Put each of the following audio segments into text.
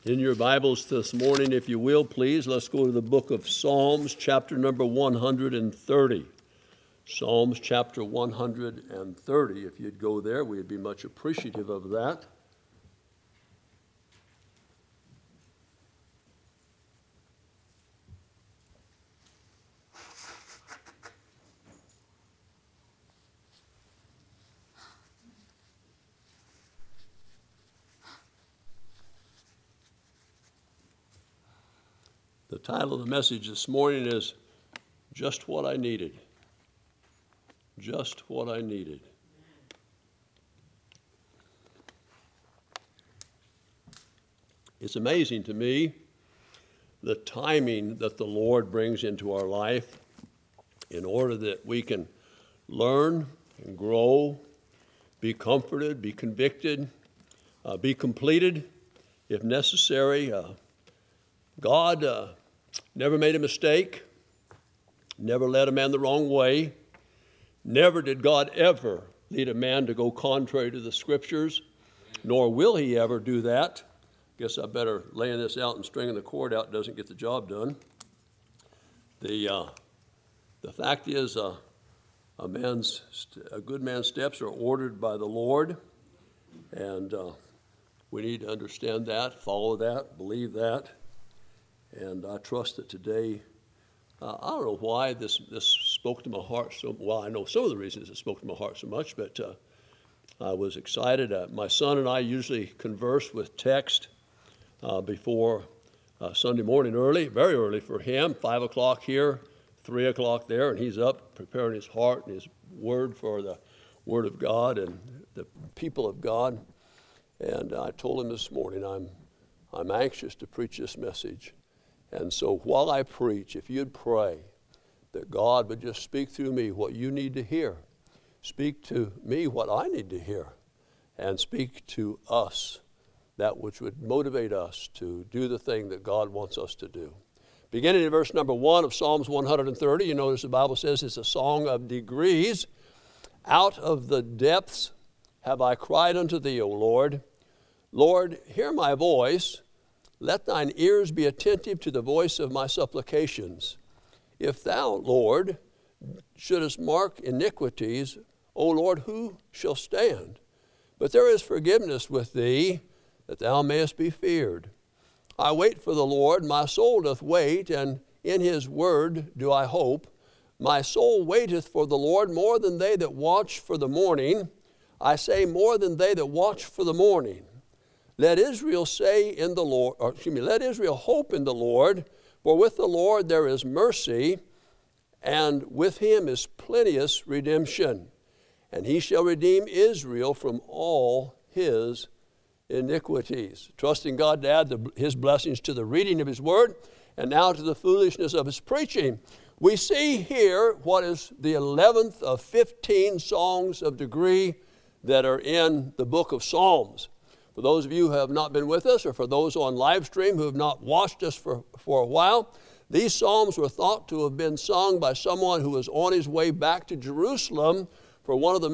In your Bibles this morning, if you will, please, let's go to the book of Psalms, chapter number 130. Psalms chapter 130. If you'd go there, we'd be much appreciative of that. The title of the message this morning is Just What I Needed. Just What I Needed. It's amazing to me the timing that the Lord brings into our life in order that we can learn and grow, be comforted, be convicted, be completed if necessary. God never made a mistake, never led a man the wrong way. Never did God ever lead a man to go contrary to the Scriptures, nor will he ever do that. Guess I better laying this out and stringing the cord out doesn't get the job done. The fact is, a good man's steps are ordered by the Lord, and we need to understand that, follow that, believe that. And I trust that today, I don't know why this spoke to my heart so well. I know some of the reasons it spoke to my heart so much, but I was excited. My son and I usually converse with text before Sunday morning early, very early for him, 5 o'clock here, 3 o'clock there, and he's up preparing his heart and his word for the Word of God and the people of God. And I told him this morning, I'm anxious to preach this message. And so while I preach, if you'd pray that God would just speak through me what you need to hear, speak to me what I need to hear, and speak to us that which would motivate us to do the thing that God wants us to do. Beginning in verse number 1 of Psalms 130, you notice the Bible says it's a song of degrees. Out of the depths have I cried unto thee, O Lord. Lord, hear my voice. Let thine ears be attentive to the voice of my supplications. If thou, Lord, shouldest mark iniquities, O Lord, who shall stand? But there is forgiveness with thee, that thou mayest be feared. I wait for the Lord, my soul doth wait, and in his word do I hope. My soul waiteth for the Lord more than they that watch for the morning. I say more than they that watch for the morning. Let Israel say in the Lord, let Israel hope in the Lord, for with the Lord there is mercy, and with him is plenteous redemption. And he shall redeem Israel from all his iniquities. Trusting God to add his blessings to the reading of his word, and now to the foolishness of his preaching. We see here what is the 11th of 15 songs of degree that are in the book of Psalms. For those of you who have not been with us, or for those on live stream who have not watched us for a while, these psalms were thought to have been sung by someone who was on his way back to Jerusalem for one of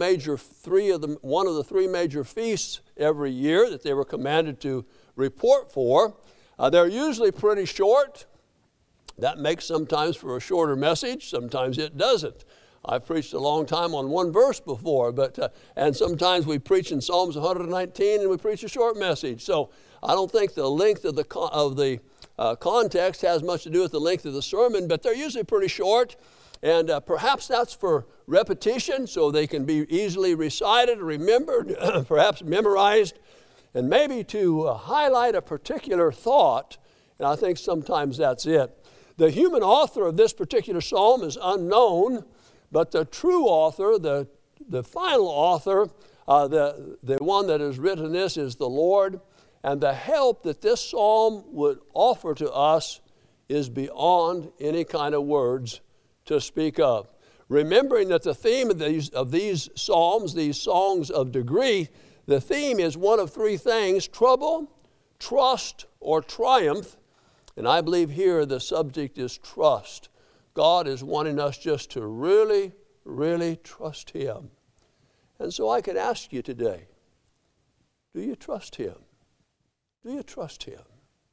the three major feasts every year that they were commanded to report for. They're usually pretty short. That makes sometimes for a shorter message. Sometimes it doesn't. I've preached a long time on one verse before, and sometimes we preach in Psalms 119 and we preach a short message. So I don't think the length of the context has much to do with the length of the sermon, but they're usually pretty short, and perhaps that's for repetition so they can be easily recited, remembered, perhaps memorized, and maybe to highlight a particular thought, and I think sometimes that's it. The human author of this particular psalm is unknown, but the true author, the final author, the one that has written this is the Lord. And the help that this psalm would offer to us is beyond any kind of words to speak of. Remembering that the theme of these psalms, these songs of degree, the theme is one of three things: trouble, trust, or triumph. And I believe here the subject is trust. God is wanting us just to really, really trust him. And so I could ask you today, do you trust him? Do you trust him?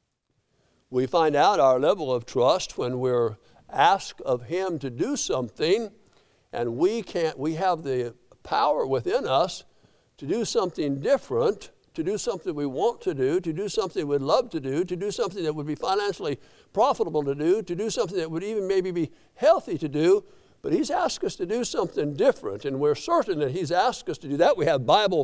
We find out our level of trust when we're asked of Him to do something, and we have the power within us to do something different, to do something we want to do something we'd love to do something that would be financially profitable to do something that would even maybe be healthy to do. But He's asked us to do something different, and we're certain that He's asked us to do that. We have Bible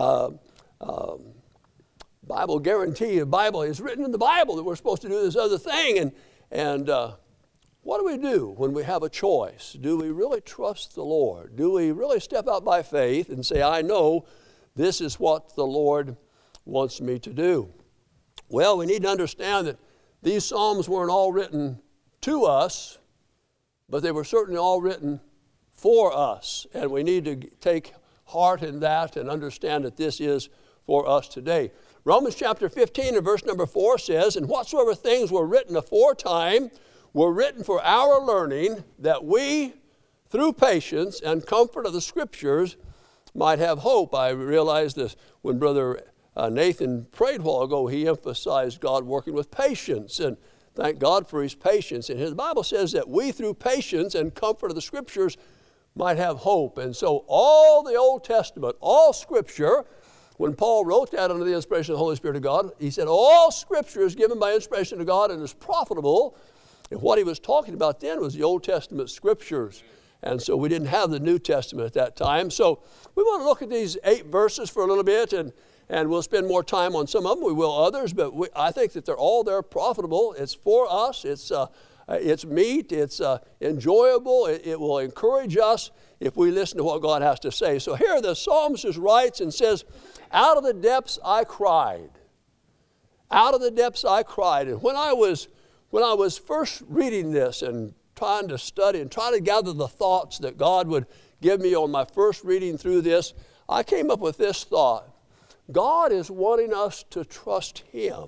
guarantee. The Bible is written in the Bible that we're supposed to do this other thing. And what do we do when we have a choice? Do we really trust the Lord? Do we really step out by faith and say, I know this is what the Lord wants me to do? Well, we need to understand that these Psalms weren't all written to us, but they were certainly all written for us. And we need to take heart in that and understand that this is for us today. Romans chapter 15 and verse number 4 says, and whatsoever things were written aforetime were written for our learning, that we, through patience and comfort of the Scriptures, might have hope. I realized this when Brother Nathan prayed a while ago. He emphasized God working with patience, and thank God for His patience. And His Bible says that we, through patience and comfort of the Scriptures, might have hope. And so all the Old Testament, all Scripture, when Paul wrote that under the inspiration of the Holy Spirit of God, he said all Scripture is given by inspiration of God and is profitable. And what he was talking about then was the Old Testament Scriptures. And so we didn't have the New Testament at that time. So we want to look at these 8 verses for a little bit, and we'll spend more time on some of them. We will others, but I think that they're profitable. It's for us. It's meat. It's enjoyable. It will encourage us if we listen to what God has to say. So here the psalmist writes and says, out of the depths I cried. Out of the depths I cried. And when I was first reading this and trying to study and trying to gather the thoughts that God would give me on my first reading through this, I came up with this thought. God is wanting us to trust Him.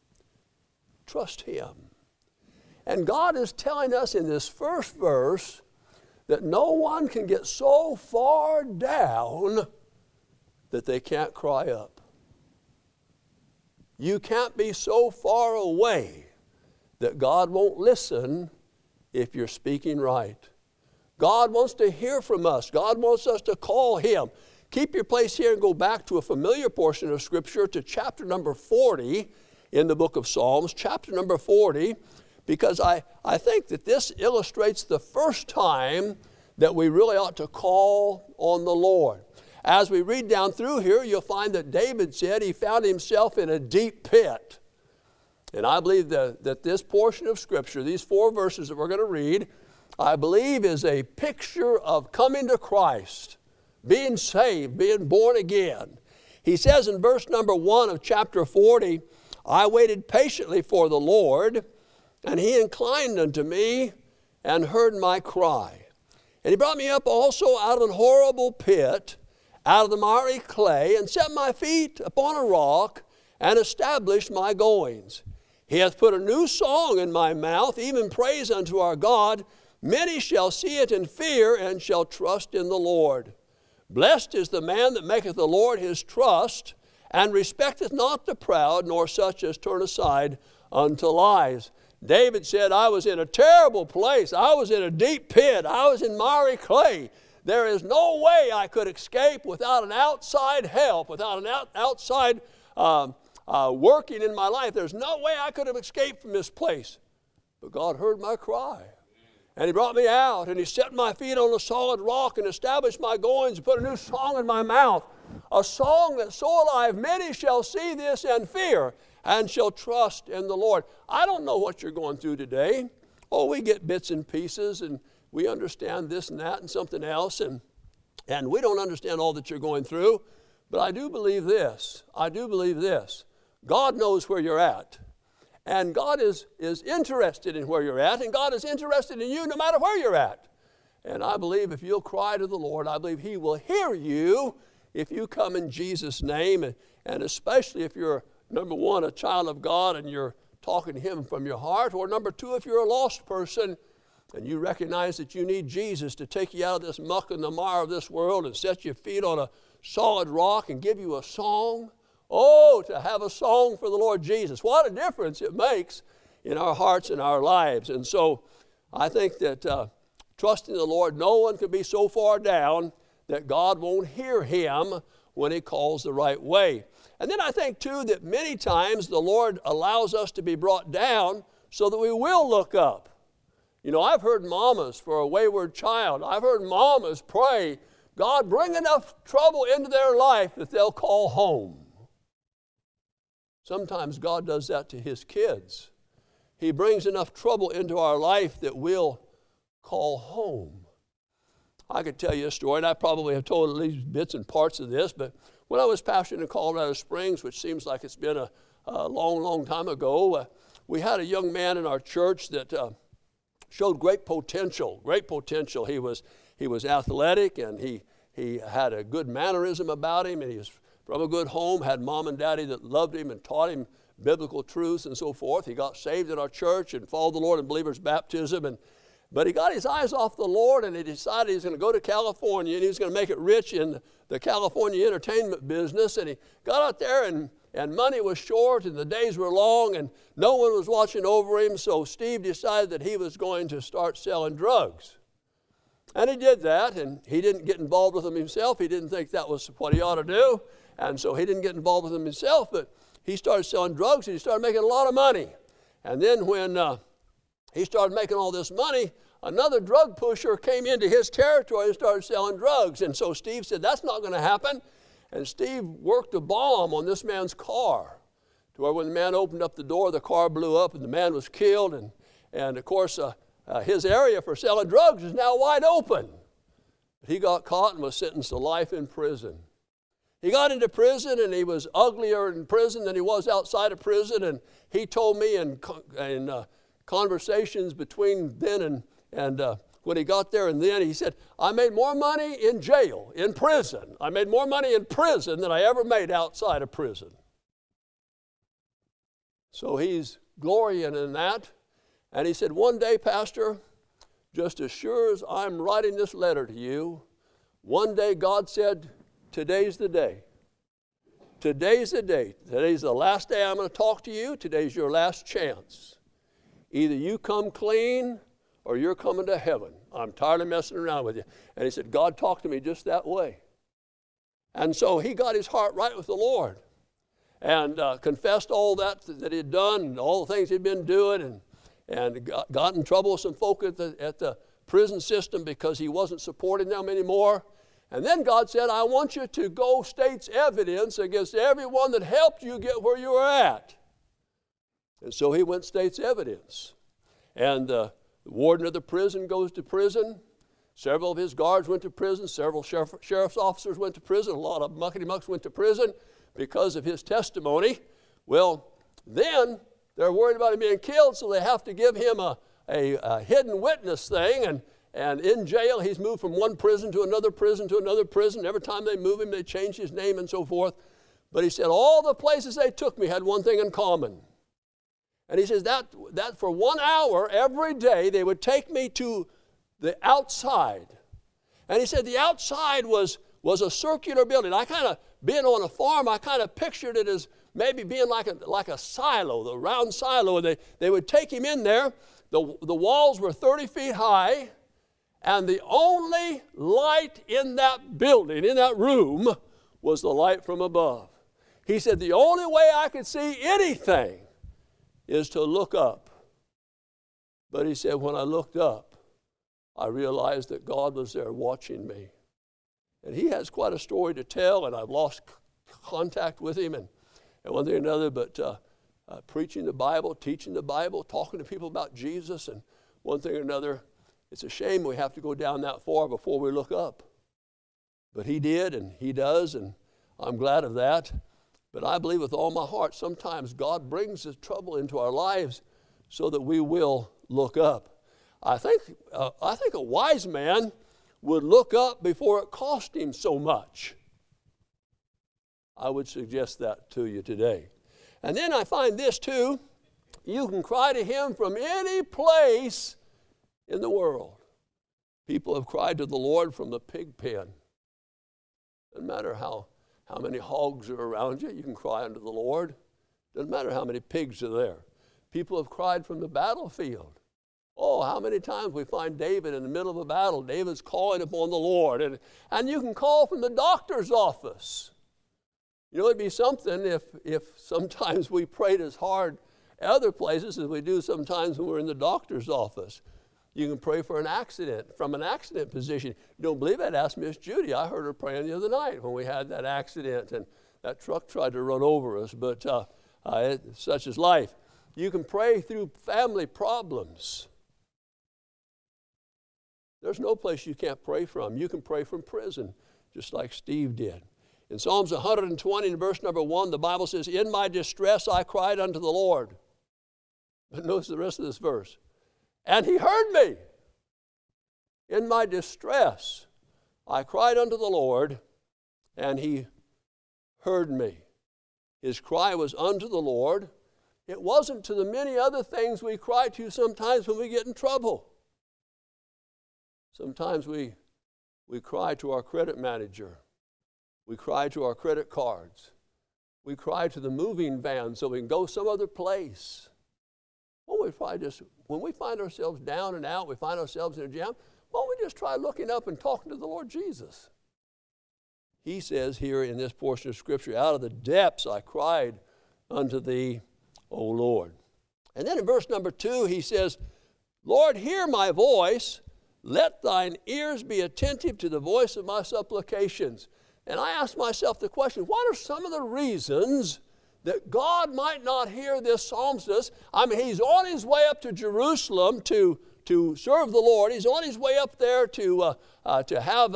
Trust Him. And God is telling us in this first verse that no one can get so far down that they can't cry up. You can't be so far away that God won't listen if you're speaking right. God wants to hear from us. God wants us to call Him. Keep your place here and go back to a familiar portion of Scripture, to chapter number 40 in the book of Psalms, chapter number 40, because I think that this illustrates the first time that we really ought to call on the Lord. As we read down through here, you'll find that David said he found himself in a deep pit. And I believe that this portion of Scripture, these 4 verses that we're going to read, I believe is a picture of coming to Christ, being saved, being born again. He says in verse number 1 of chapter 40, I waited patiently for the Lord, and He inclined unto me and heard my cry. And He brought me up also out of an horrible pit, out of the miry clay, and set my feet upon a rock, and established my goings. He hath put a new song in my mouth, even praise unto our God. Many shall see it and fear, and shall trust in the Lord. Blessed is the man that maketh the Lord his trust, and respecteth not the proud, nor such as turn aside unto lies. David said, I was in a terrible place. I was in a deep pit. I was in miry clay. There is no way I could escape without an outside help, without an outside working in my life. There's no way I could have escaped from this place. But God heard my cry. And He brought me out, and He set my feet on a solid rock, and established my goings, and put a new song in my mouth. A song that's so alive, many shall see this and fear, and shall trust in the Lord. I don't know what you're going through today. Oh, we get bits and pieces, and we understand this and that and something else, and we don't understand all that you're going through. But I do believe this. God knows where you're at. And God is interested in where you're at, and God is interested in you no matter where you're at. And I believe if you'll cry to the Lord, I believe He will hear you if you come in Jesus' name, and especially if you're, number 1, a child of God and you're talking to Him from your heart, or number 2, if you're a lost person and you recognize that you need Jesus to take you out of this muck and the mire of this world and set your feet on a solid rock and give you a song. Oh, to have a song for the Lord Jesus. What a difference it makes in our hearts and our lives. And so I think that trusting the Lord, no one can be so far down that God won't hear him when he calls the right way. And then I think, too, that many times the Lord allows us to be brought down so that we will look up. You know, I've heard mamas for a wayward child. I've heard mamas pray, God, bring enough trouble into their life that they'll call home. Sometimes God does that to his kids. He brings enough trouble into our life that we'll call home. I could tell you a story, and I probably have told at least bits and parts of this, but when I was pastoring in Colorado Springs, which seems like it's been a long, long time ago, we had a young man in our church that showed great potential. He was athletic, and he had a good mannerism about him, and he was from a good home, had mom and daddy that loved him and taught him biblical truths and so forth. He got saved in our church and followed the Lord in believer's baptism, but he got his eyes off the Lord, and he decided he was going to go to California, and he was going to make it rich in the California entertainment business. And he got out there, and money was short, and the days were long, and no one was watching over him. So Steve decided that he was going to start selling drugs. And he did that, and he didn't get involved with them himself. He didn't think that was what he ought to do, and so he didn't get involved with them himself, but he started selling drugs, and he started making a lot of money. And then when he started making all this money, another drug pusher came into his territory and started selling drugs. And so Steve said, that's not going to happen. And Steve worked a bomb on this man's car to where when the man opened up the door, the car blew up and the man was killed. And of course, his area for selling drugs is now wide open. But he got caught and was sentenced to life in prison. He got into prison, and he was uglier in prison than he was outside of prison. And he told me in conversations between then and when he got there and then, he said, I made more money in jail, in prison. I made more money in prison than I ever made outside of prison. So he's glorying in that. And he said, one day, Pastor, just as sure as I'm writing this letter to you, one day God said, today's the day. Today's the day. Today's the last day I'm going to talk to you. Today's your last chance. Either you come clean or you're coming to heaven. I'm tired of messing around with you. And he said, God talked to me just that way. And so he got his heart right with the Lord and confessed all that he'd done and all the things he'd been doing and got in trouble with some folk at the prison system because he wasn't supporting them anymore. And then God said, I want you to go state's evidence against everyone that helped you get where you were at. And so he went state's evidence. And the warden of the prison goes to prison. Several of his guards went to prison. Several sheriff's officers went to prison. A lot of muckety-mucks went to prison because of his testimony. Well, then they're worried about him being killed, so they have to give him a hidden witness thing. And in jail, he's moved from one prison to another prison to another prison. Every time they move him, they change his name and so forth. But he said, all the places they took me had one thing in common. And he says that for 1 hour every day, they would take me to the outside. And he said the outside was a circular building. I kind of, being on a farm, I kind of pictured it as maybe being like a silo, the round silo. And they would take him in there. The walls were 30 feet high. And the only light in that building, in that room, was the light from above. He said, the only way I could see anything is to look up. But he said, when I looked up, I realized that God was there watching me. And he has quite a story to tell, and I've lost contact with him and one thing or another, but preaching the Bible, teaching the Bible, talking to people about Jesus, and one thing or another. It's a shame we have to go down that far before we look up. But he did, and he does, and I'm glad of that. But I believe with all my heart, sometimes God brings his trouble into our lives so that we will look up. I think a wise man would look up before it cost him so much. I would suggest that to you today. And then I find this too. You can cry to him from any place in the world. People have cried to the Lord from the pig pen. Doesn't matter how many hogs are around you, you can cry unto the Lord. Doesn't matter how many pigs are there. People have cried from the battlefield. Oh, how many times we find David in the middle of a battle. David's calling upon the Lord. And you can call from the doctor's office. You know, it'd be something if sometimes we prayed as hard other places as we do sometimes when we're in the doctor's office. You can pray for an accident, from an accident position. You don't believe that? Ask Miss Judy. I heard her praying the other night when we had that accident and that truck tried to run over us, but such is life. You can pray through family problems. There's no place you can't pray from. You can pray from prison, just like Steve did. In Psalms 120, in verse number 1, the Bible says, "In my distress I cried unto the Lord." But notice the rest of this verse. "And he heard me." In my distress I cried unto the Lord, and he heard me. His cry was unto the Lord. It wasn't to the many other things we cry to sometimes when we get in trouble. Sometimes we cry to our credit manager. We cry to our credit cards. We cry to the moving van so we can go some other place. When we find ourselves down and out, we find ourselves in a jam, why don't we just try looking up and talking to the Lord Jesus? He says here in this portion of Scripture, "Out of the depths I cried unto thee, O Lord." And then in verse number 2, he says, "Lord, hear my voice. Let thine ears be attentive to the voice of my supplications." And I ask myself the question, what are some of the reasons that God might not hear this psalmist? I mean, he's on his way up to Jerusalem to serve the Lord. He's on his way up there to have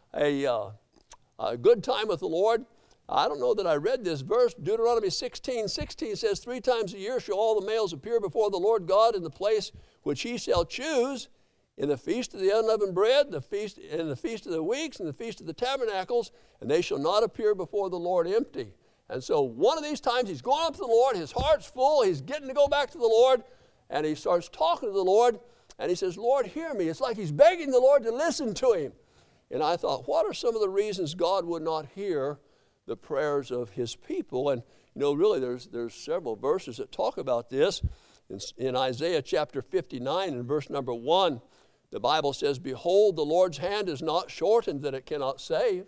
a good time with the Lord. I don't know that I read this verse. Deuteronomy 16:16 says, "3 times a year shall all the males appear before the Lord God in the place which he shall choose, in the feast of the unleavened bread, in the feast of the weeks, and the feast of the tabernacles, and they shall not appear before the Lord empty." And so one of these times he's going up to the Lord, his heart's full, he's getting to go back to the Lord, and he starts talking to the Lord, and he says, "Lord, hear me." It's like he's begging the Lord to listen to him. And I thought, what are some of the reasons God would not hear the prayers of his people? And you know, really there's several verses that talk about this. In Isaiah chapter 59 and verse number 1, the Bible says, "Behold, the Lord's hand is not shortened that it cannot save."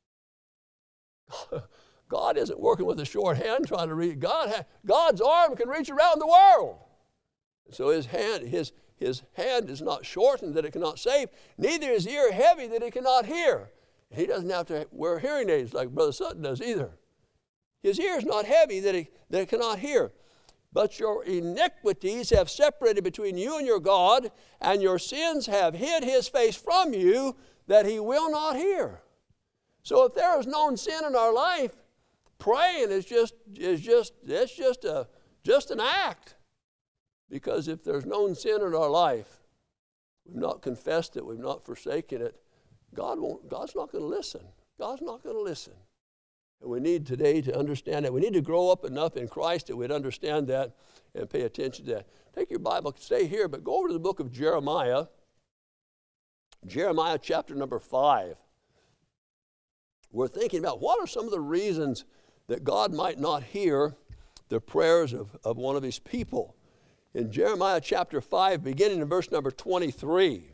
God isn't working with a short hand trying to reach. God's arm can reach around the world. So his hand is not shortened that it cannot save, neither is ear heavy that it cannot hear. He doesn't have to wear hearing aids like Brother Sutton does either. His ear is not heavy that it cannot hear. "But your iniquities have separated between you and your God, and your sins have hid his face from you, that he will not hear." So if there is known sin in our life, praying is just an act. Because if there's known sin in our life, we've not confessed it, we've not forsaken it, God's not going to listen. God's not going to listen. And we need today to understand that. We need to grow up enough in Christ that we'd understand that and pay attention to that. Take your Bible, stay here, but go over to the book of Jeremiah. Jeremiah chapter number 5. We're thinking about what are some of the reasons that God might not hear the prayers of one of his people. In Jeremiah chapter 5, beginning in verse number 23.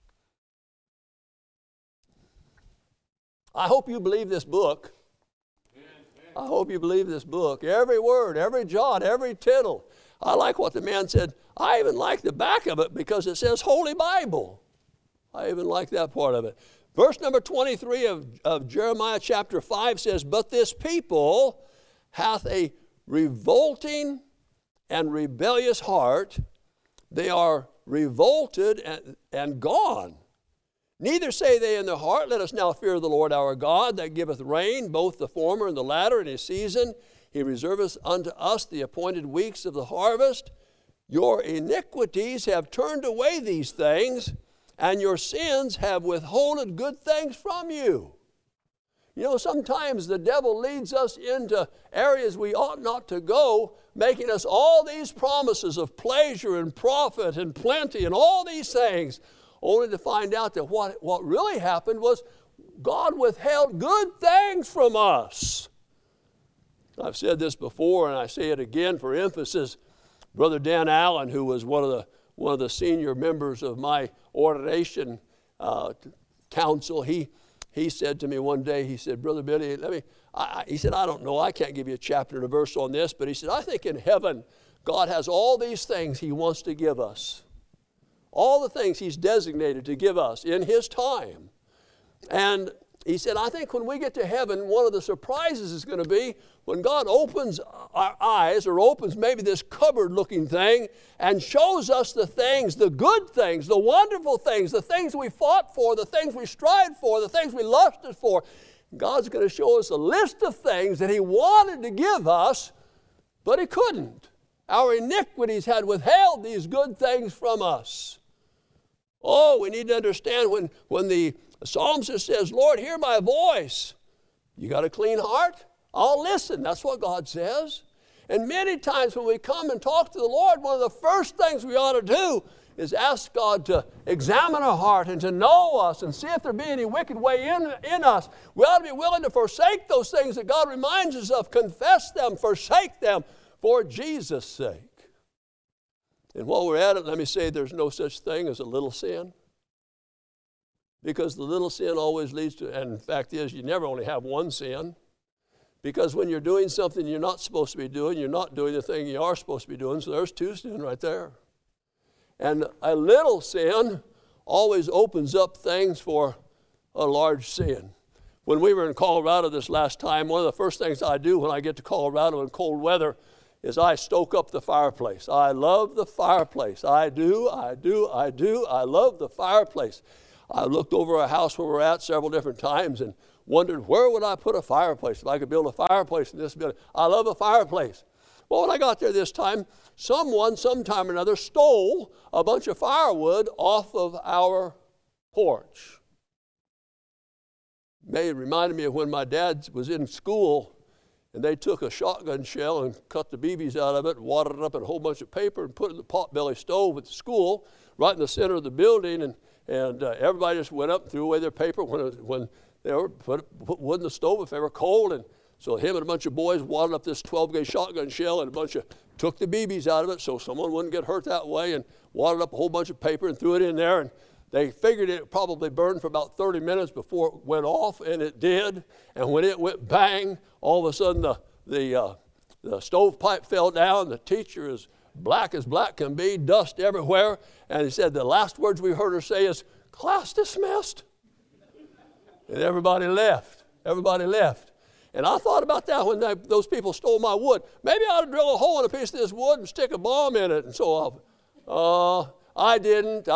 I hope you believe this book. I hope you believe this book. Every word, every jot, every tittle. I like what the man said. I even like the back of it because it says Holy Bible. I even like that part of it. Verse number 23 of Jeremiah chapter 5 says, "But this people hath a revolting and rebellious heart. They are revolted and gone. Neither say they in their heart, Let us now fear the Lord our God, that giveth rain, both the former and the latter in his season. He reserveth unto us the appointed weeks of the harvest. Your iniquities have turned away these things, and your sins have withholden good things from you." You know, sometimes the devil leads us into areas we ought not to go, making us all these promises of pleasure and profit and plenty and all these things, only to find out that what really happened was God withheld good things from us. I've said this before, and I say it again for emphasis. Brother Dan Allen, who was one of the senior members of my ordination council, he said to me one day, he said, Brother Billy, he said, I don't know, I can't give you a chapter and a verse on this, but he said, I think in heaven, God has all these things he wants to give us. All the things he's designated to give us in his time. And he said, I think when we get to heaven, one of the surprises is going to be when God opens our eyes, or opens maybe this cupboard-looking thing, and shows us the things, the good things, the wonderful things, the things we fought for, the things we strived for, the things we lusted for. God's going to show us a list of things that he wanted to give us, but he couldn't. Our iniquities had withheld these good things from us. Oh, we need to understand when the psalmist says, Lord, hear my voice. You got a clean heart? I'll listen. That's what God says. And many times when we come and talk to the Lord, one of the first things we ought to do is ask God to examine our heart and to know us and see if there be any wicked way in us. We ought to be willing to forsake those things that God reminds us of, confess them, forsake them for Jesus' sake. And while we're at it, let me say there's no such thing as a little sin. Because the little sin always leads to, and the fact is you never only have one sin. Because when you're doing something you're not supposed to be doing, you're not doing the thing you are supposed to be doing, so there's two sins right there. And a little sin always opens up things for a large sin. When we were in Colorado this last time, one of the first things I do when I get to Colorado in cold weather is I stoke up the fireplace. I love the fireplace. I do. I love the fireplace. I looked over our house where we're at several different times and wondered, where would I put a fireplace if I could build a fireplace in this building? I love a fireplace. Well, when I got there this time, someone, sometime or another, stole a bunch of firewood off of our porch. It reminded me of when my dad was in school and they took a shotgun shell and cut the BBs out of it and watered it up in a whole bunch of paper and put it in the potbelly stove at the school right in the center of the building, and everybody just went up and threw away their paper when they were put wood in the stove if they were cold. And so him and a bunch of boys wadded up this 12-gauge shotgun shell and took the BBs out of it so someone wouldn't get hurt that way, and wadded up a whole bunch of paper and threw it in there. And they figured it probably burned for about 30 minutes before it went off, and it did. And when it went bang, all of a sudden the stovepipe fell down. The teacher is black as black can be, dust everywhere. And he said the last words we heard her say is, "Class dismissed." And everybody left. Everybody left. And I thought about that when those people stole my wood. Maybe I ought to drill a hole in a piece of this wood and stick a bomb in it and so on. I didn't.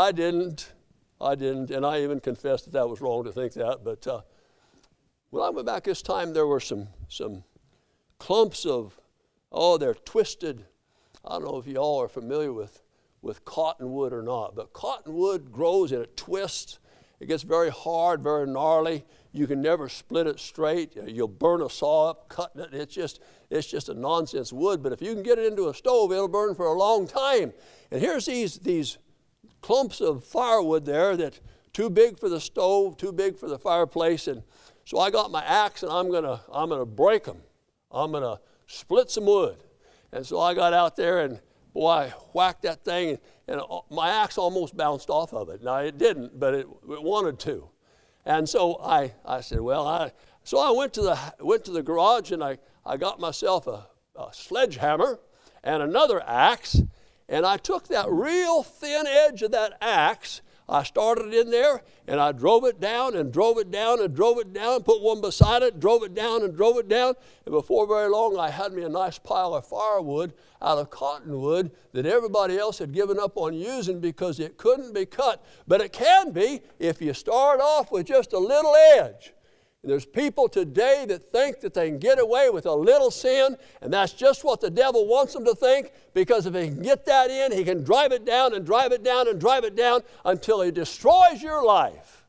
And I even confessed that was wrong to think that. But when I went back this time, there were some clumps of, they're twisted. I don't know if you all are familiar with cottonwood or not, but cottonwood grows and it twists. It gets very hard, very gnarly. You can never split it straight. You'll burn a saw up cutting it. It's just a nonsense wood. But if you can get it into a stove, it'll burn for a long time. And here's these clumps of firewood there that too big for the stove, too big for the fireplace. And so I got my axe and I'm gonna break them. I'm gonna split some wood. And so I got out there and boy, I whacked that thing and my axe almost bounced off of it. Now it didn't, but it wanted to. And so I said, so I went to the garage and I got myself a sledgehammer and another axe. And I took that real thin edge of that axe, I started in there, and I drove it down and drove it down and drove it down, put one beside it, drove it down and drove it down. And before very long, I had me a nice pile of firewood out of cottonwood that everybody else had given up on using because it couldn't be cut. But it can be if you start off with just a little edge. And there's people today that think that they can get away with a little sin, and that's just what the devil wants them to think, because if he can get that in, he can drive it down and drive it down and drive it down until he destroys your life.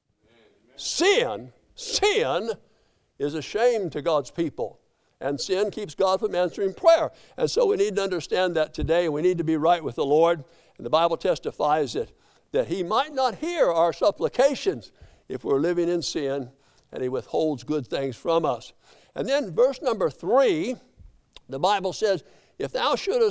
Amen. Sin is a shame to God's people, and sin keeps God from answering prayer. And so we need to understand that today, and we need to be right with the Lord. And the Bible testifies that he might not hear our supplications if we're living in sin, and he withholds good things from us. And then verse number 3, the Bible says, if thou shouldest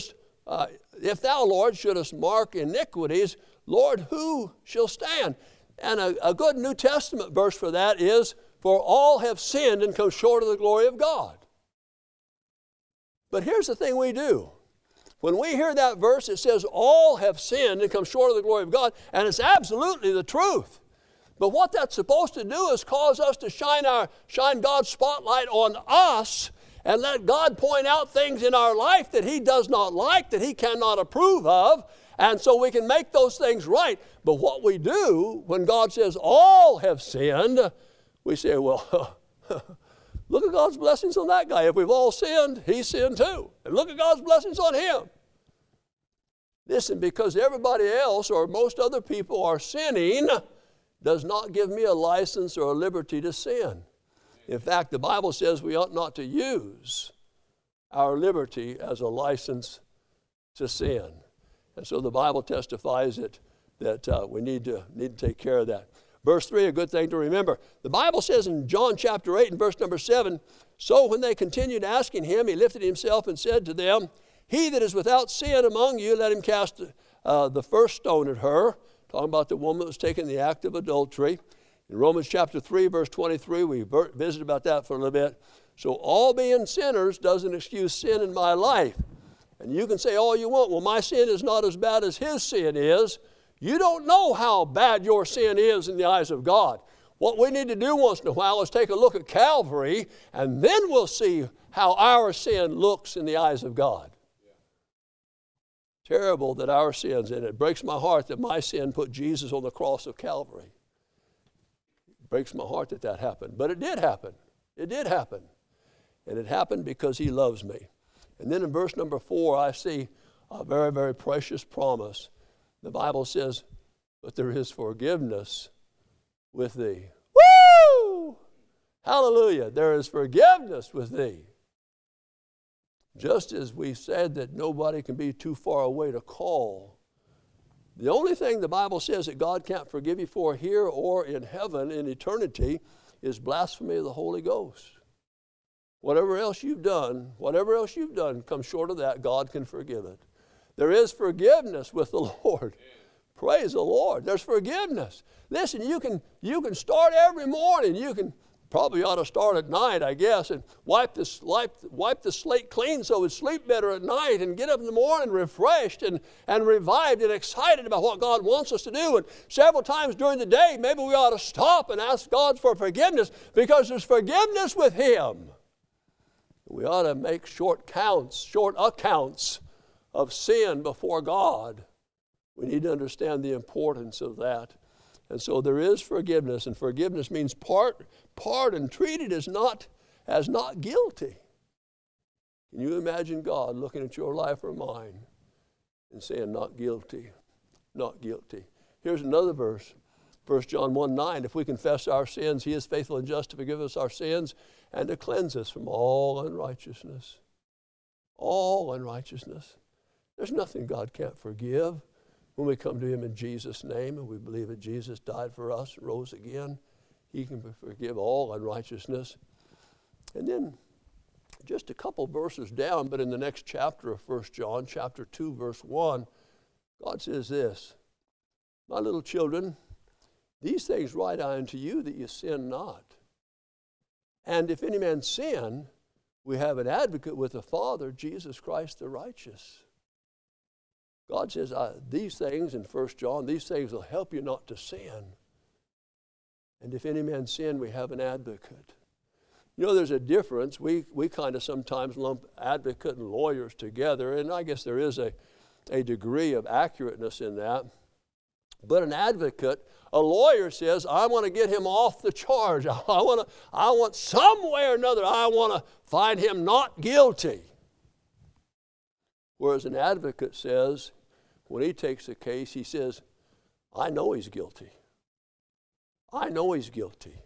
if thou, Lord, shouldest mark iniquities, Lord, who shall stand? And a good New Testament verse for that is, for all have sinned and come short of the glory of God. But here's the thing we do. When we hear that verse, it says all have sinned and come short of the glory of God, and it's absolutely the truth. But what that's supposed to do is cause us to shine God's spotlight on us and let God point out things in our life that He does not like, that He cannot approve of, and so we can make those things right. But what we do when God says all have sinned, we say, well, look at God's blessings on that guy. If we've all sinned, he sinned too. And look at God's blessings on him. Listen, because everybody else or most other people are sinning does not give me a license or a liberty to sin. In fact, the Bible says we ought not to use our liberty as a license to sin. And so the Bible testifies that we need to take care of that. Verse 3, a good thing to remember. The Bible says in John chapter 8 and verse number 7, so when they continued asking him, he lifted himself and said to them, he that is without sin among you, let him cast the first stone at her. Talking about the woman that was taking the act of adultery. In Romans chapter 3, verse 23, we visited about that for a little bit. So all being sinners doesn't excuse sin in my life. And you can say all you want, well, my sin is not as bad as his sin is. You don't know how bad your sin is in the eyes of God. What we need to do once in a while is take a look at Calvary, and then we'll see how our sin looks in the eyes of God. Yeah. Terrible that our sins, and it breaks my heart that my sin put Jesus on the cross of Calvary. It breaks my heart that that happened. But it did happen. It did happen. And it happened because he loves me. And then in verse number 4, I see a very, very precious promise. The Bible says, but there is forgiveness with thee. Woo! Hallelujah. There is forgiveness with thee. Just as we said that nobody can be too far away to call, the only thing the Bible says that God can't forgive you for here or in heaven in eternity is blasphemy of the Holy Ghost. Whatever else you've done comes short of that, God can forgive it. There is forgiveness with the Lord. Praise the Lord. There's forgiveness. Listen, you can start every morning. You can probably ought to start at night, I guess, and wipe the slate clean so we sleep better at night and get up in the morning refreshed and revived and excited about what God wants us to do. And several times during the day, maybe we ought to stop and ask God for forgiveness because there's forgiveness with Him. We ought to make short accounts of sin before God. We need to understand the importance of that. And so there is forgiveness, and forgiveness means pardon, treated as not guilty. Can you imagine God looking at your life or mine and saying, not guilty, not guilty? Here's another verse, 1 John 1:9. If we confess our sins, He is faithful and just to forgive us our sins and to cleanse us from all unrighteousness. All unrighteousness. There's nothing God can't forgive. When we come to Him in Jesus' name and we believe that Jesus died for us and rose again, He can forgive all unrighteousness. And then just a couple verses down, but in the next chapter of 1 John, chapter 2, verse 1, God says this, my little children, these things write I unto you that you sin not. And if any man sin, we have an advocate with the Father, Jesus Christ the righteous. God says, these things in 1 John, these things will help you not to sin. And if any man sin, we have an advocate. You know, there's a difference. We kind of sometimes lump advocate and lawyers together, and I guess there is a degree of accurateness in that. But an advocate, a lawyer says, I want to get him off the charge. I want some way or another, I want to find him not guilty. Whereas an advocate says, when he takes a case, he says, I know he's guilty. I know he's guilty.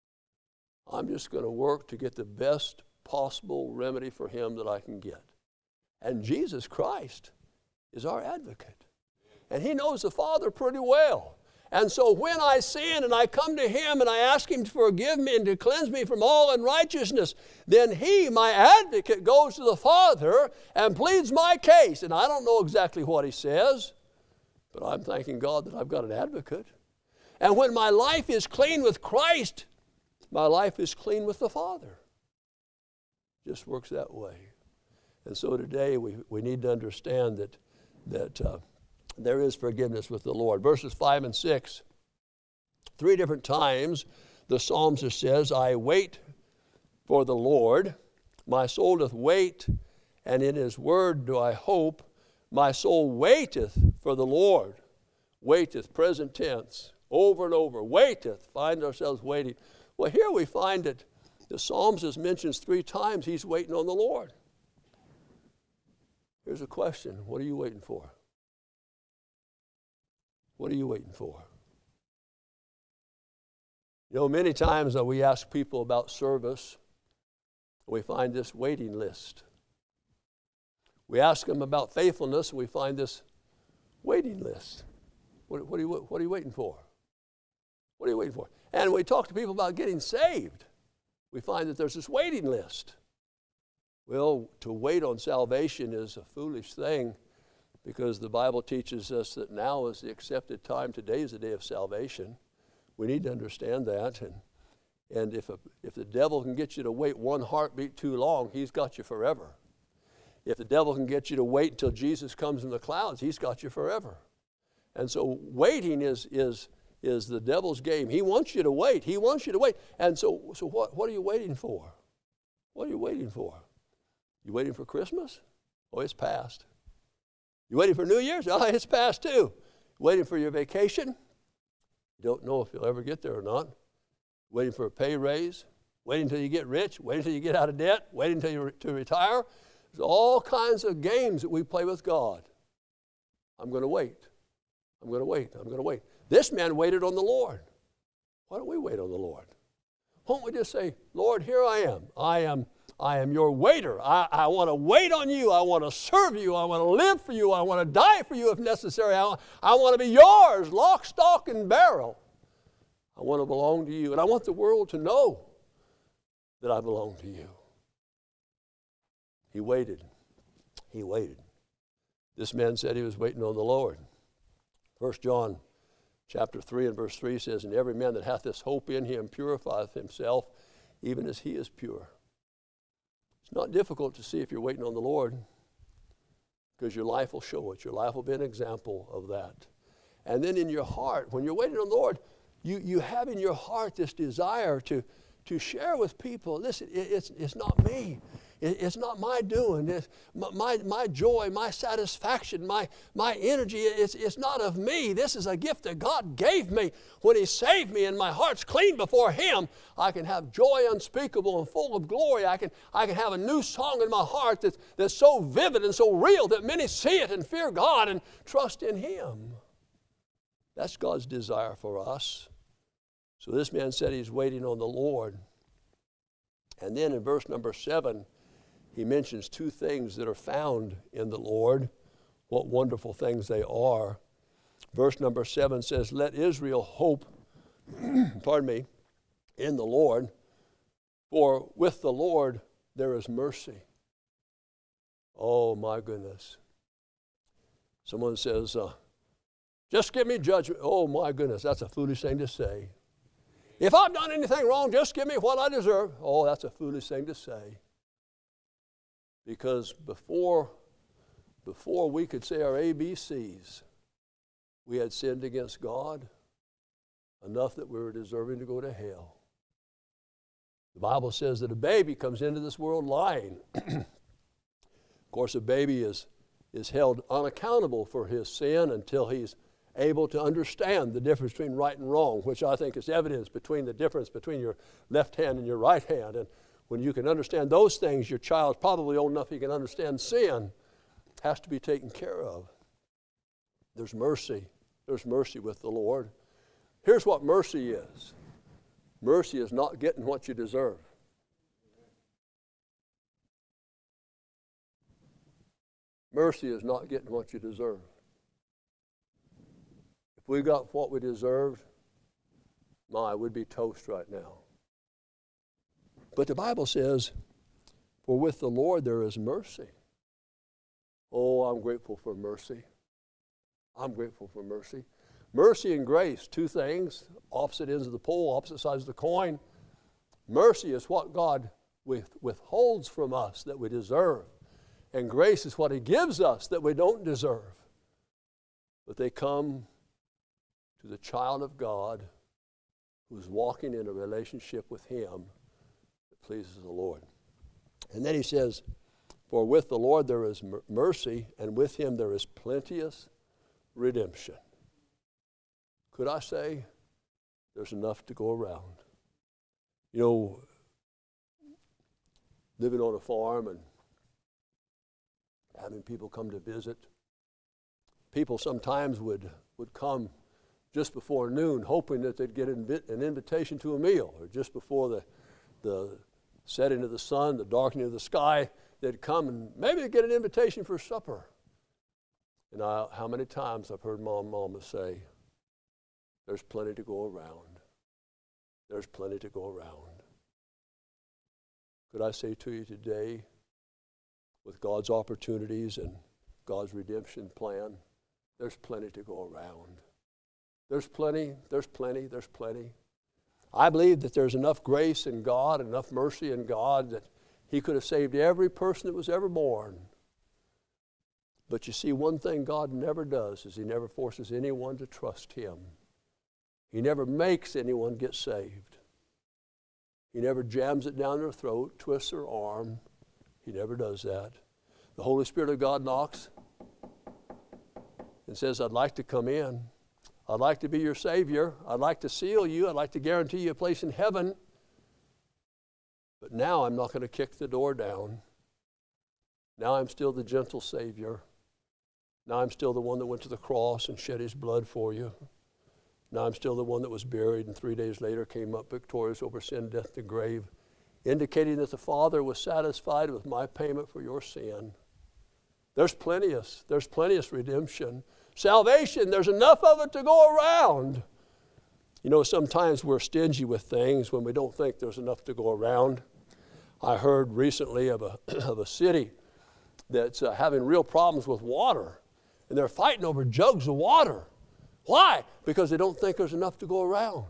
I'm just going to work to get the best possible remedy for him that I can get. And Jesus Christ is our advocate. And He knows the Father pretty well. And so when I sin and I come to him and I ask him to forgive me and to cleanse me from all unrighteousness, then he, my advocate, goes to the Father and pleads my case. And I don't know exactly what he says, but I'm thanking God that I've got an advocate. And when my life is clean with Christ, my life is clean with the Father. It just works that way. And so today we need to understand that there is forgiveness with the Lord. Verses 5 and 6, 3 different times the psalmist says, I wait for the Lord. My soul doth wait, and in his word do I hope. My soul waiteth for the Lord. Waiteth, present tense, over and over. Waiteth, find ourselves waiting. Well, here we find that the psalmist mentions 3 times he's waiting on the Lord. Here's a question. What are you waiting for? What are you waiting for? You know, many times we ask people about service, we find this waiting list. We ask them about faithfulness, we find this waiting list. What are you waiting for? What are you waiting for? And we talk to people about getting saved. We find that there's this waiting list. Well, to wait on salvation is a foolish thing, because the Bible teaches us that now is the accepted time. Today is the day of salvation. We need to understand that. And if the devil can get you to wait one heartbeat too long, he's got you forever. If the devil can get you to wait until Jesus comes in the clouds, he's got you forever. And so waiting is the devil's game. He wants you to wait. He wants you to wait. And so what are you waiting for? What are you waiting for? You waiting for Christmas? Oh, it's past. You waiting for New Year's? Oh, it's past too. Waiting for your vacation? You don't know if you'll ever get there or not. Waiting for a pay raise? Waiting until you get rich? Waiting until you get out of debt? Waiting until you to retire? There's all kinds of games that we play with God. I'm going to wait. I'm going to wait. I'm going to wait. This man waited on the Lord. Why don't we wait on the Lord? Won't we just say, Lord, here I am. I am your waiter. I want to wait on you. I want to serve you. I want to live for you. I want to die for you if necessary. I want to be yours, lock, stock, and barrel. I want to belong to you. And I want the world to know that I belong to you. He waited. He waited. This man said he was waiting on the Lord. 1 John chapter 3 and verse 3 says, and every man that hath this hope in him purifieth himself, even as he is pure. It's not difficult to see if you're waiting on the Lord, because your life will show it. Your life will be an example of that. And then in your heart, when you're waiting on the Lord, you have in your heart this desire to share with people. Listen, it's not me. It's not my doing. It's my joy, my satisfaction, my energy. It's not of me. This is a gift that God gave me when He saved me, and my heart's clean before Him. I can have joy unspeakable and full of glory. I can have a new song in my heart that's so vivid and so real that many see it and fear God and trust in Him. That's God's desire for us. So this man said he's waiting on the Lord. And then in verse number 7, he mentions 2 things that are found in the Lord. What wonderful things they are. Verse number 7 says, let Israel hope, pardon me, in the Lord, for with the Lord there is mercy. Oh my goodness. Someone says, just give me judgment. Oh my goodness, that's a foolish thing to say. If I've done anything wrong, just give me what I deserve. Oh, that's a foolish thing to say. Because before we could say our ABCs, we had sinned against God enough that we were deserving to go to hell. The Bible says that a baby comes into this world lying. Of course, a baby is held unaccountable for his sin until he's able to understand the difference between right and wrong, which I think is evidence between the difference between your left hand and your right hand. And when you can understand those things, your child's probably old enough he can understand sin. Has to be taken care of. There's mercy. There's mercy with the Lord. Here's what mercy is. Mercy is not getting what you deserve. Mercy is not getting what you deserve. If we got what we deserved, we'd be toast right now. But the Bible says, for with the Lord there is mercy. Oh, I'm grateful for mercy. I'm grateful for mercy. Mercy and grace, two things, opposite ends of the pole, opposite sides of the coin. Mercy is what God withholds from us that we deserve. And grace is what He gives us that we don't deserve. But they come to the child of God who's walking in a relationship with Him that pleases the Lord. And then he says, for with the Lord there is mercy, and with Him there is plenteous redemption. Could I say there's enough to go around? You know, living on a farm and having people come to visit, people sometimes would come just before noon hoping that they'd get an invitation to a meal, or just before the setting of the sun, the darkening of the sky, they'd come and maybe they'd get an invitation for supper. And how many times I've heard mama say, there's plenty to go around. There's plenty to go around. Could I say to you today, with God's opportunities and God's redemption plan, there's plenty to go around. There's plenty, there's plenty, there's plenty. I believe that there's enough grace in God, enough mercy in God that He could have saved every person that was ever born. But you see, one thing God never does is He never forces anyone to trust Him. He never makes anyone get saved. He never jams it down their throat, twists their arm. He never does that. The Holy Spirit of God knocks and says, I'd like to come in. I'd like to be your Savior. I'd like to seal you. I'd like to guarantee you a place in heaven. But now I'm not going to kick the door down. Now I'm still the gentle Savior. Now I'm still the one that went to the cross and shed His blood for you. Now I'm still the one that was buried and 3 days later came up victorious over sin, death, and grave, indicating that the Father was satisfied with my payment for your sin. There's plenteous redemption. Salvation, there's enough of it to go around. You know, sometimes we're stingy with things when we don't think there's enough to go around. I heard recently of a city that's having real problems with water, and they're fighting over jugs of water. Why? Because they don't think there's enough to go around.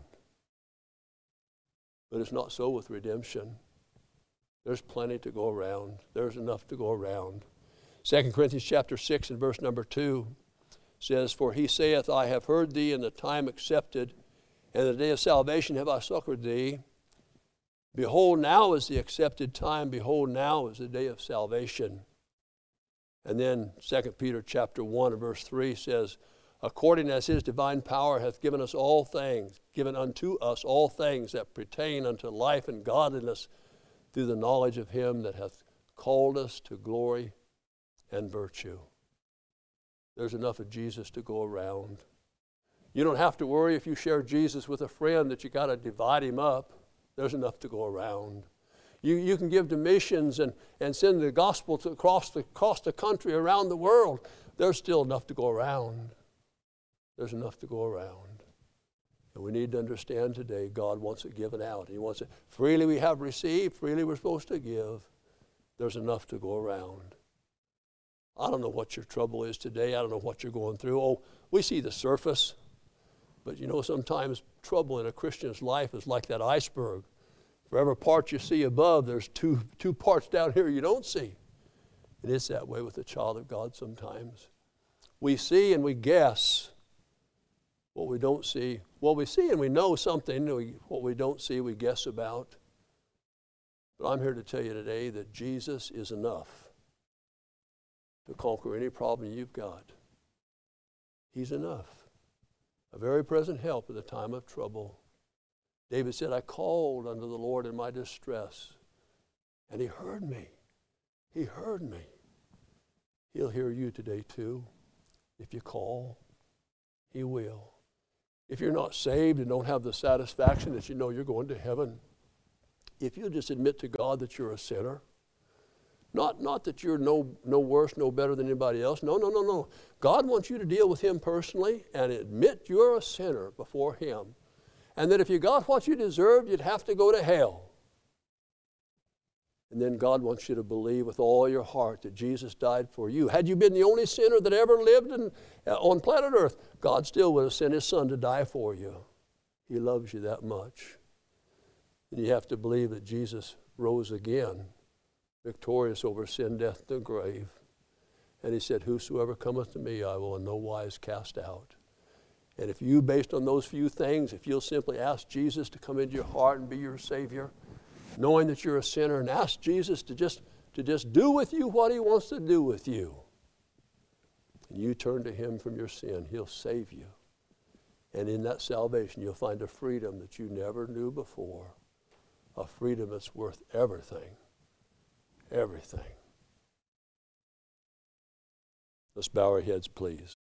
But it's not so with redemption. There's plenty to go around. There's enough to go around. 2 Corinthians chapter 6 and verse number 2 says, for He saith, I have heard thee in the time accepted, and in the day of salvation have I succored thee. Behold, now is the accepted time. Behold, now is the day of salvation. And then 2 Peter chapter 1 and verse 3 says, according as His divine power hath given unto us all things that pertain unto life and godliness, through the knowledge of Him that hath called us to glory and virtue. There's enough of Jesus to go around. You don't have to worry if you share Jesus with a friend that you got to divide him up. There's enough to go around. You can give to missions and send the gospel across the country, around the world. There's still enough to go around. There's enough to go around. And we need to understand today, God wants it given out. He wants it. Freely we have received, freely we're supposed to give. There's enough to go around. I don't know what your trouble is today. I don't know what you're going through. Oh, we see the surface. But you know, sometimes trouble in a Christian's life is like that iceberg. For every part you see above, there's two parts down here you don't see. And it's that way with the child of God sometimes. We see and we guess what we don't see. Well, we see and we know something. What we don't see, we guess about. But I'm here to tell you today that Jesus is enough to conquer any problem you've got. He's enough. A very present help in the time of trouble. David said, I called unto the Lord in my distress, and He heard me. He heard me. He'll hear you today too. If you call, He will. If you're not saved and don't have the satisfaction that you know you're going to heaven, if you just admit to God that you're a sinner, Not that you're no worse, no better than anybody else. No. God wants you to deal with him personally and admit you're a sinner before him. And that if you got what you deserved, you'd have to go to hell. And then God wants you to believe with all your heart that Jesus died for you. Had you been the only sinner that ever lived on planet Earth, God still would have sent his son to die for you. He loves you that much. And you have to believe that Jesus rose again, victorious over sin, death, and the grave. And he said, whosoever cometh to me, I will in no wise cast out. And if you, based on those few things, if you'll simply ask Jesus to come into your heart and be your Savior, knowing that you're a sinner, and ask Jesus to just do with you what he wants to do with you, and you turn to him from your sin, he'll save you. And in that salvation, you'll find a freedom that you never knew before, a freedom that's worth everything. Everything. Let's bow our heads, please.